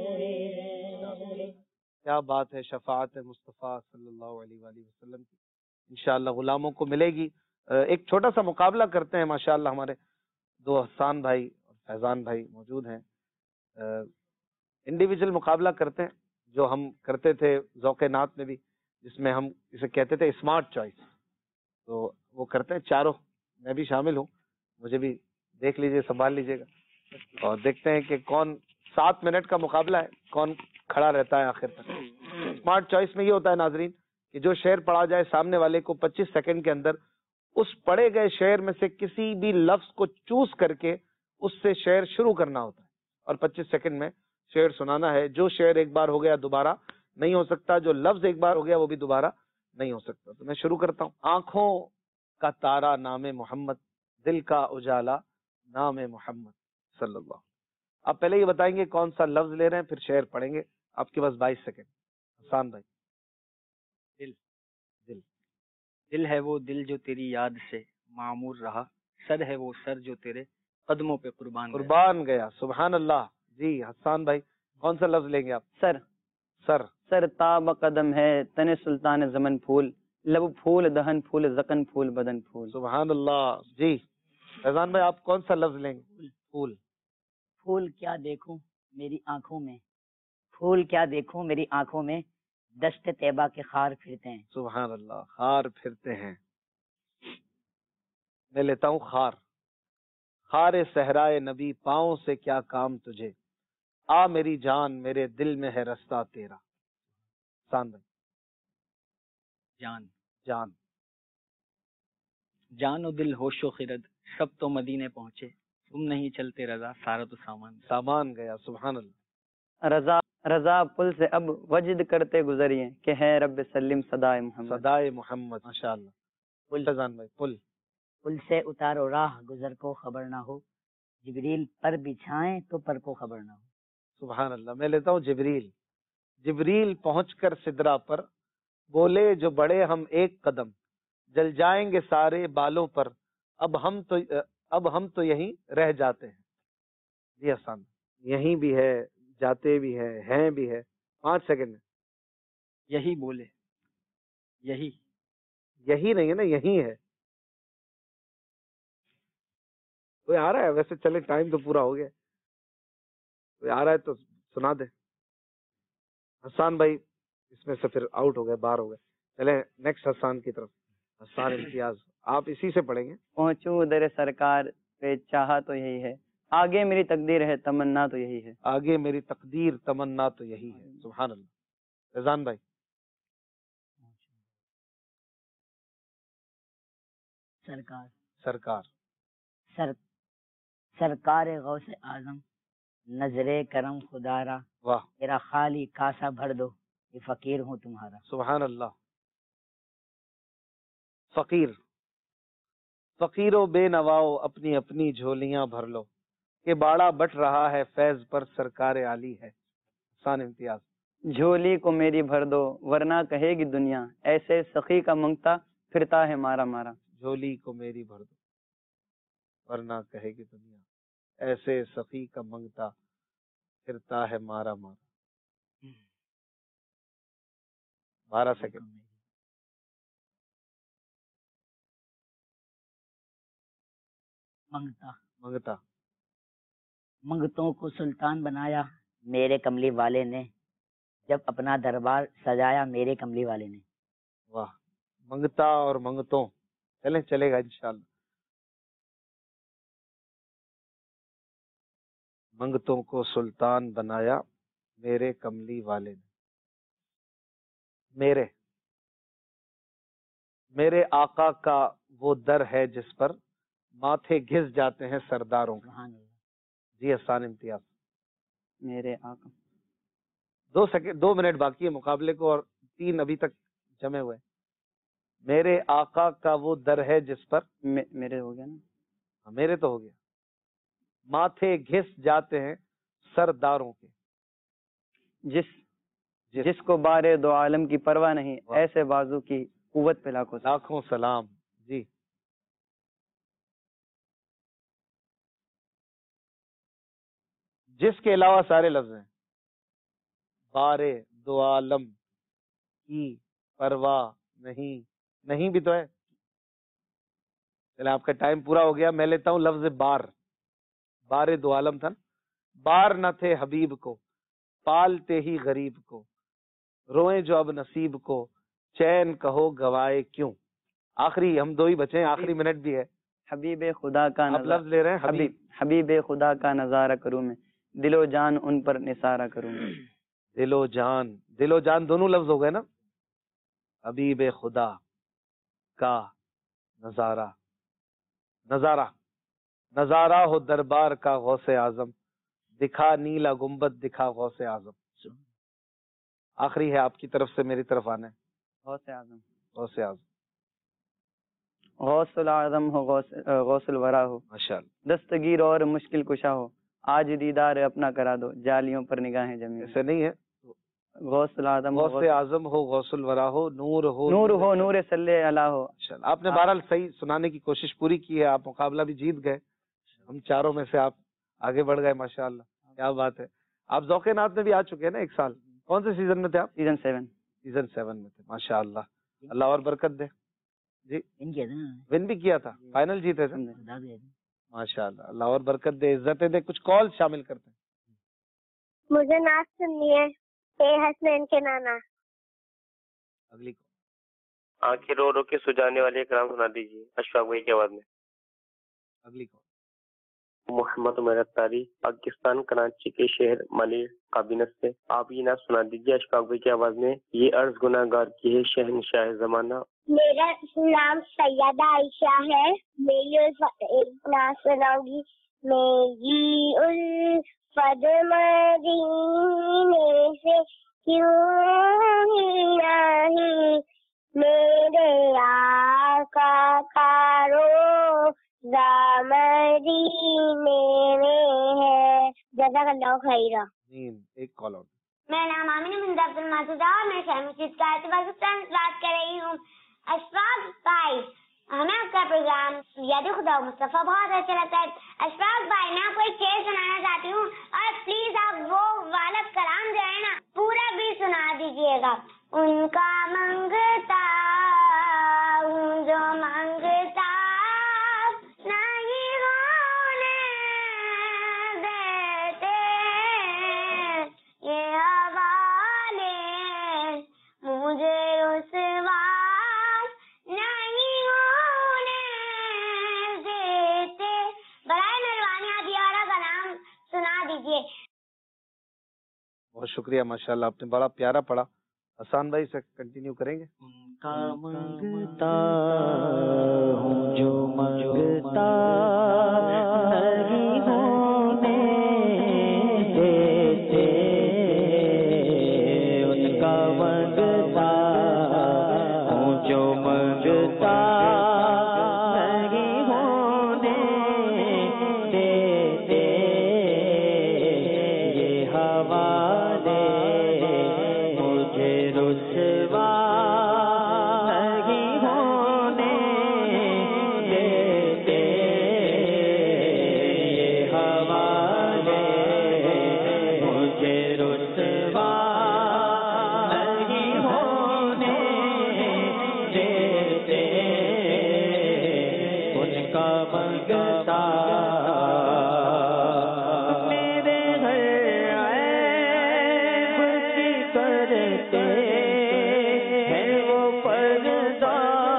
کیا بات ہے شفاعت مصطفیٰ صلی اللہ علیہ وآلہ وسلم کی انشاءاللہ غلاموں کو ملے گی. ایک چھوٹا سا مقابلہ کرتے ہیں. ماشاءاللہ ہمارے دو حسان بھائی اور فیضان بھائی موجود ہیں. انڈیویجول مقابلہ کرتے ہیں جو ہم کرتے تھے ذوق نعت میں بھی, جس میں ہم اسے کہتے تھے اسمارٹ چوائس. تو وہ کرتے ہیں چاروں, میں بھی شامل ہوں. مجھے بھی دیکھ لیجئے, سنبھال لیجئے گا, اور دیکھتے ہیں کہ کون 7 منٹ کا مقابلہ ہے, کون کھڑا رہتا ہے آخر تک. اسمارٹ چوائس میں یہ ہوتا ہے ناظرین کہ جو شعر پڑھا جائے سامنے والے کو 25 سیکنڈ کے اندر اس پڑھے گئے شعر میں سے کسی بھی لفظ کو چوز کر کے اس سے شعر شروع کرنا ہوتا ہے, اور 25 سیکنڈ میں شعر سنانا ہے. جو شعر ایک بار ہو گیا دوبارہ نہیں ہو سکتا, جو لفظ ایک بار ہو گیا وہ بھی دوبارہ نہیں ہو سکتا. تو میں شروع کرتا ہوں. آنکھوں کا تارا نام محمد, دل کا اجالا نام محمد صلی اللہ. آپ پہلے یہ بتائیں گے کون سا لفظ لے رہے ہیں, پھر شعر پڑھیں گے. آپ کے پاس 22 سیکنڈ. حسان بھائی. دل دل ہے وہ دل جو تیری یاد سے معمور رہا, سر ہے وہ سر جو تیرے قدموں پہ قربان گیا. سبحان اللہ. جی حسان بھائی کون سا لفظ لیں گے آپ؟ سر. سر. سر تاب قدم ہے تن سلطان زمن پھول, لب پھول دہن پھول زکن پھول بدن پھول. سبحان اللہ. جی فیضان بھائی آپ کون سا لفظ لیں گے؟ پھول. پھول کیا دیکھوں میری آنکھوں میں, پھول کیا دیکھوں میری آنکھوں میں, دشت طیبہ کے خار پھرتے ہیں. سبحان اللہ. خار پھرتے ہیں. میں لیتا ہوں خار. خار صحرائے نبی پاؤں سے کیا کام تجھے, آ میری جان میرے دل میں ہے رستہ تیرا. حسان بھائی. جان. جان. جان و دل ہوش و خرد سب تو مدینے پہنچے, تم نہیں چلتے رضا سارا تو سامان گیا. سبحان اللہ. رضا رضا پل سے اب وجد کرتے گزریے کہ ہے رب سلم صدائے محمد. صدائے محمد. ماشاء اللہ. فیضان بھائی. پل. پل سے اتارو راہ گزر کو خبر نہ ہو, جبریل پر بچھائیں تو پر کو خبر نہ ہو. سبحان اللہ. میں لیتا ہوں جبریل. جبریل پہنچ کر سدرا پر بولے جو بڑے ہم ایک قدم, جل جائیں گے سارے بالوں پر, اب ہم تو یہیں رہ جاتے ہیں. جی حسان. یہیں بھی ہے, جاتے بھی ہیں بھی ہے. 5 سیکنڈ. یہی بولے, یہی نہیں ہے نا, یہی ہے. کوئی آ رہا ہے ویسے, چلے ٹائم تو پورا ہو گیا. کوئی آ رہا ہے تو سنا دے. حسان بھائی اس میں سے پھر آؤٹ ہو گئے, باہر ہو گئے. چلے نیکسٹ حسان کی طرف. حسان امتیاز آپ اسی سے پڑھیں گے. پہنچوں در سرکار پہ چاہا تو یہی ہے, آگے میری تقدیر ہے تمنا تو یہی ہے. آگے میری تقدیر تمنا تو یہی ہے. سبحان اللہ. فیضان بھائی. سرکار. سرکار غوث اعظم نظر کرم خدا را, واہ. میرا خالی کاسا بھر دو یہ فقیر ہوں تمہارا. سبحان اللہ. فقیر. فقیرو بے نواؤ اپنی اپنی جھولیاں بھر لو, کہ باڑا بٹ رہا ہے فیض پر سرکار عالی ہے. حسان امتیاز. جھولی کو میری بھر دو ورنہ کہے گی دنیا, ایسے سخی کا منگتا پھرتا ہے مارا مارا. جھولی کو میری بھر دو ورنہ کہے گی دنیا, ایسے سخی کا منگتا پھرتا ہے مارا مارا. 12 سیکنڈ. منگتا. منگتوں کو سلطان بنایا میرے کملی والے نے, جب اپنا دربار سجایا میرے کملی والے نے. واہ. منگتا اور منگتوں چلے گا انشاءاللہ. منگتوں کو سلطان بنایا میرے کملی والے نے. میرے میرے آقا کا وہ در ہے جس پر ماتھے گھس جاتے ہیں سرداروں کے. جی احسان امتیاز. میرے آقا. 2 منٹ باقی ہے مقابلے کو اور 3 ابھی تک جمے ہوئے. میرے آقا کا وہ در ہے جس پر میرے ہو گیا نا. میرے تو ہو گیا. ماتھے گھس جاتے ہیں سرداروں کے. جس کو بارے دو عالم کی پرواہ نہیں، ایسے بازو کی قوت پہ لاکھوں سلام. جی جس کے علاوہ سارے لفظ ہیں. بارے دو عالم کی پرواہ نہیں. نہیں بھی تو ہے. چلے آپ کا ٹائم پورا ہو گیا. میں لیتا ہوں لفظ بار. بارے دو عالم تھا نا. بار نہ تھے حبیب کو پالتے ہی غریب کو، روئیں جو اب نصیب کو چین کہو گوائے کیوں. آخری ہم 2 ہی بچے ہیں، آخری منٹ بھی ہے. حبیب خدا کا آپ لفظ لے رہے ہیں. حبیب خدا کا نظارہ کروں میں، دل و جان ان پر نثارہ کروں میں. دل و جان دونوں لفظ ہو گئے نا. حبیب خدا کا نظارہ ہو دربار کا غوث اعظم، دکھا نیلا گنبد دکھا غوث اعظم. آخری ہے آپ کی طرف سے میری طرف آنا ہے. غوث اعظم. غوث العظم ہو، غوث الورا ہو، ماشاءاللہ. دستگیر اور مشکل کشا ہو، آج دیدار اپنا کرا دو، جالیوں پر نگاہیں جمی. ایسے نہیں ہے. غوث العظم غوث اعظم ہو، غوث الورا ہو، نور صلی اللہ ہو. آپ نے بہرحال صحیح سنانے کی کوشش پوری کی ہے. آپ مقابلہ بھی جیت گئے. ہم چاروں میں سے آپ آگے بڑھ گئے. ماشاءاللہ کیا بات ہے. آپ ذوق نعت میں بھی آ چکے ہیں نا 1 سال. کون سے سیزن میں تھے آپ؟ سیزن 7 میں تھے. ماشاءاللہ اللہ اور برکت دے. جی ون بھی کیا تھا، فائنل جیتے تھے. ماشاءاللہ اللہ اور برکت دے، عزت دے. کچھ کال شامل کرتے ہیں. مجھے نعت سننی ہے. حسنین کے نانا. اگلی آنکھیں رو رو کے سجانے والے کلام سنا دیجیے اشفاق بھائی کی آواز میں. اگلی محمد عمر اتاری پاکستان کراچی کے شہر ملی کابینت سے. آپ یہ نعت سنا دیجیے اشفاق بھائی کی آواز میں. یہ عرض گناہ گار کی ہے شہنشاہ زمانہ. میرا نام سیدہ عائشہ ہے. میری ایک نعت سناؤں گی. میری الفت مدینے سے کیوں نہیں، میرے آقا کا روضہ مدینے میں ہے. جزاک اللہ خیرہ. ایک کال اور. میرا نام آمینہ بنت عبد المجید ہے اور میں شہر مسجد کا پاکستان سے بات کر رہی ہوں. اشفاق بھائی، ہمیں آپ کا پروگرام یاد خدا و مصطفیٰ بہت اچھا لگتا ہے. اشفاق بھائی میں آپ کو ایک شعر سنانا چاہتی ہوں اور پلیز آپ وہ والا کلام جو ہے نا پورا بھی سنا دیجیے گا. ان کا منگتا ہوں جو منگتا نہیں ہونے دیتے، یہ حوالے مجھے رسوا نہیں ہونے دیتے. برائے مہربانی آپ یہ والا کلام سنا دیجیے. بہت شکریہ. ماشاءاللہ آپ نے بڑا پیارا پڑھا. حسان بھائی سے کنٹینیو کریں گے. کا منگتا ہوں جو منگتا نہیں ہونے دیتے، ان کا منگتا ہوں جو منگتا نہیں ہونے دیتے، یہ حوالے مجھے رسوا نہیں ہونے دیتے، یہ حوالے مجھے رسوا نہیں ہونے دیتے، ان کا منگتا میرے گھر عیب کی کرتے ہیں وہ پردہ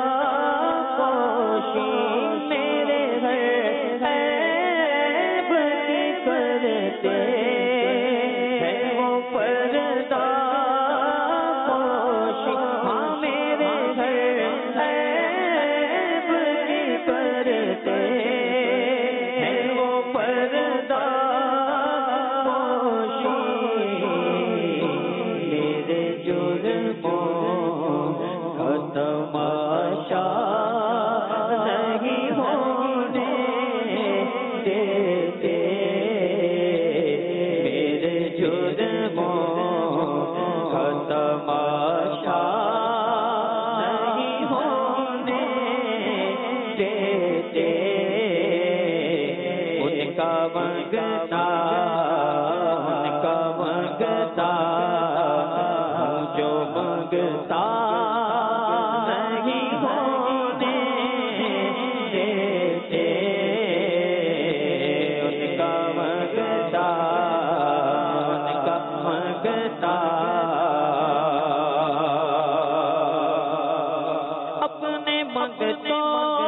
پوشی، میرے گھر عیب کی کرتے ہیں وہ پردہ پوشی. ہاں میرے گھر محتاج جو مانگتا نہیں ہونے دیتے ان کا مانگتا اپنے منگتوں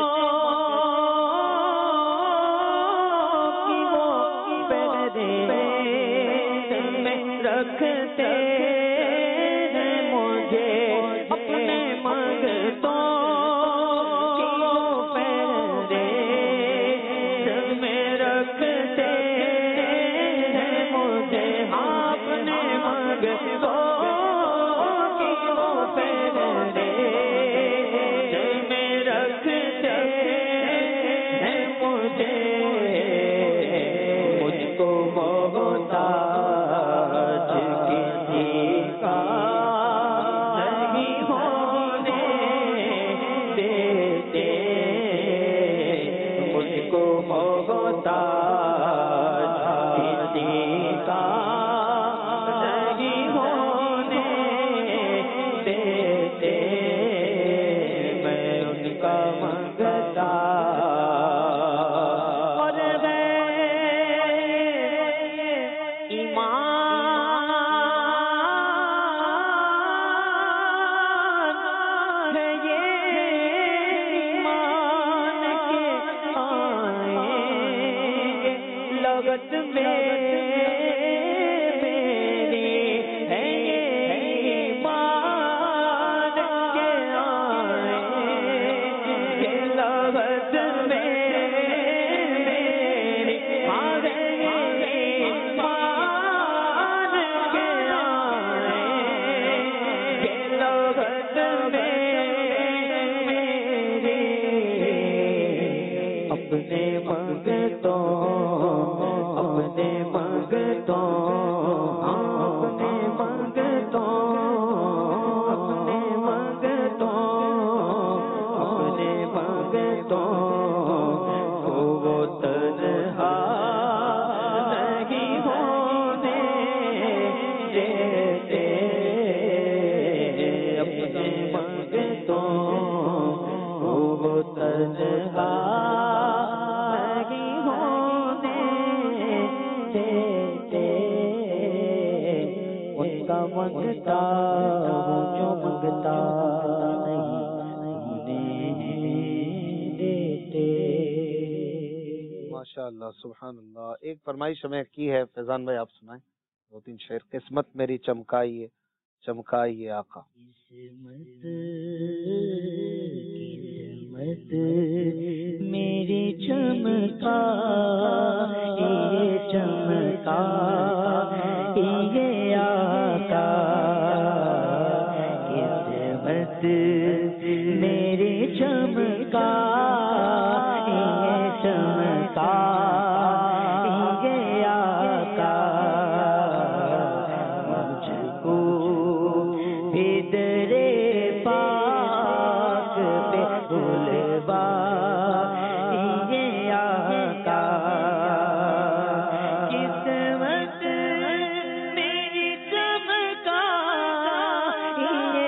کی وہ پہرے میں رکھتے ہیں مجھے اپنے منگتوں کی وہ پہرے میں رکھتے ہیں مجھے اپنے منگتوں سبحان اللہ. ایک فرمائش ہمیں کی ہے فیضان بھائی، آپ سنائیں دو تین شعر. قسمت میری چمکائیے چمکائیے آقا. قسمت میری چمکائیے چمکائیے آقا. قسمت میری چمکائیے چمکائیے آقا. مجھ کو بھی درے پاک پہ بلوائیے آقا. قسمت میری چمکائیے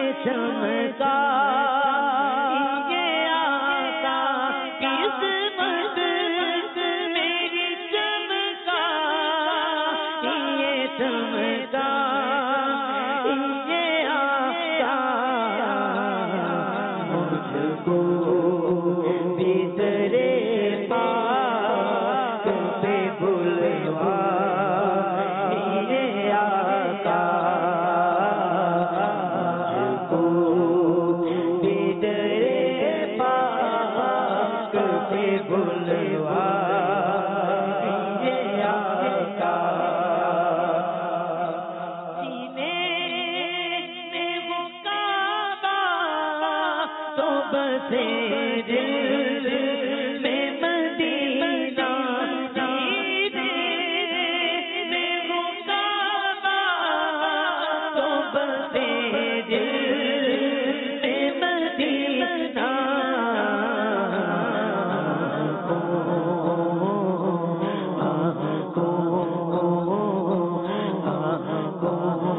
چمکائیے آقا. قسمت میری چمکائیے چمکائیے آقا. مجھ کو بھی درے پاک پہ بلوائیے آقا. مجھ کو بھی درے پاک پہ بلوائیے آقا. سینے میں وہ کعبہ تو بسے دل میں مدینہ. سینے میں وہ کعبہ تو بسے دل میں مدینہ. کو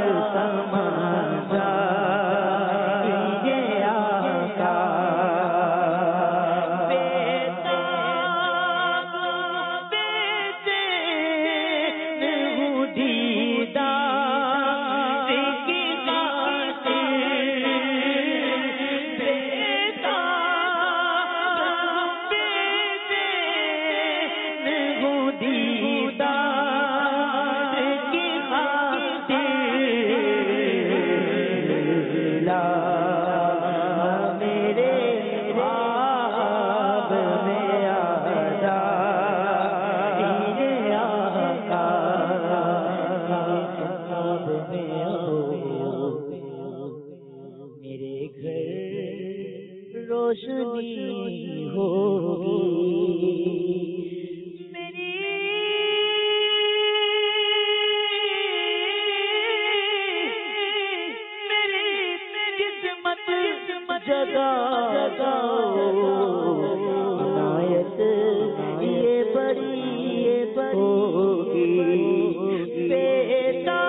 روشنی ہوگی میری قسمت جگہ عنایت یہ بڑی ہوگی بیٹا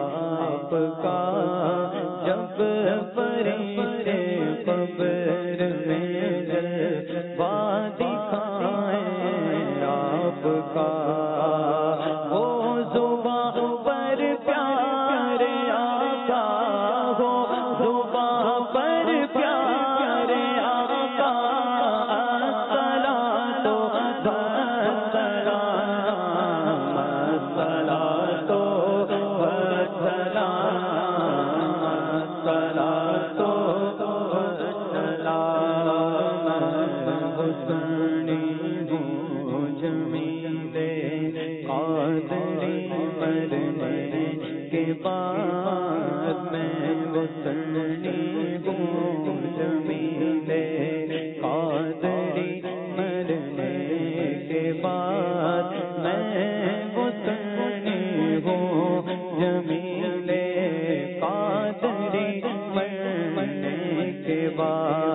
جب فرشتے قبر सिवा